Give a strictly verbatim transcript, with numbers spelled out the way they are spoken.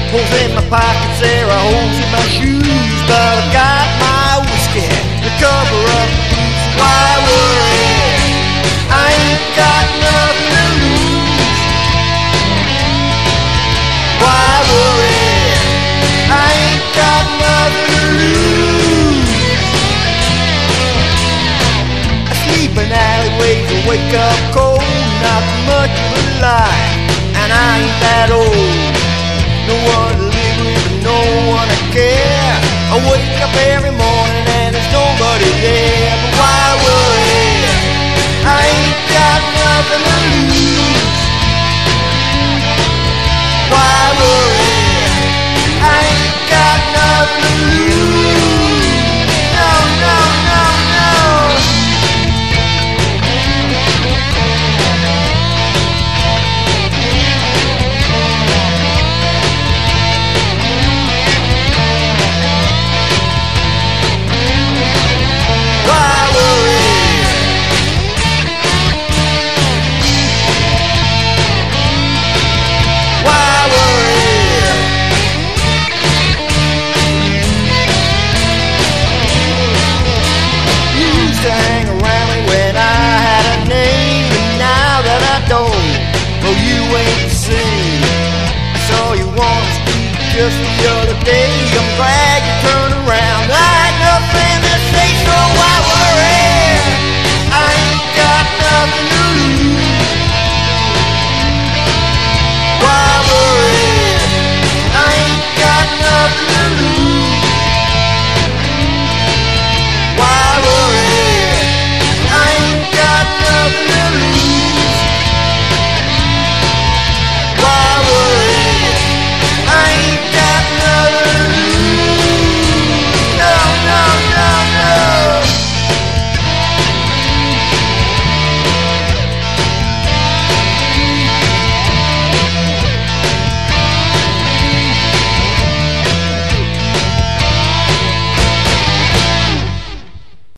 Holes in my pockets, there are holes in my shoes, but I've got my whiskey to cover up the blues. Why worry? I ain't got nothing to lose. Why worry? I ain't got nothing to lose. I sleep in alleyways and wake up cold, not much of a lie, and I ain't that old. No one to live with, no one to care. I wake up every morning and there's nobody there. But why worry? I ain't got nothing to lose. Why worry? I ain't got nothing to lose. No, no, no, no. Just the other day, I'm glad you turned around. I had nothing to say, so I was